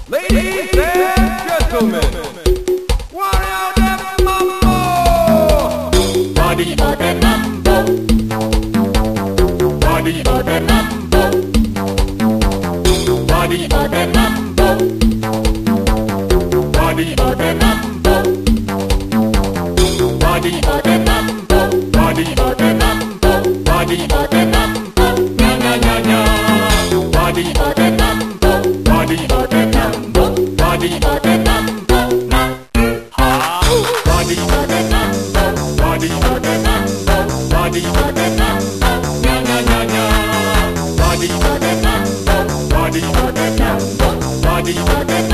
Ladies and gentlemen, warrior them mambo. Body of the mambo. Body of the mambo. Body of the mambo. Body of the mambo. Body of the mambo. Body of the mambo. Body of the mambo. Nya nya nya nya. Body of the mambo. Body of the mambo. Body of the mambo. Na ha. Body of the mambo. Body of the mambo. Body of the mambo. Nya nya nya nya. Body of the mambo. Body of the mambo. Body of the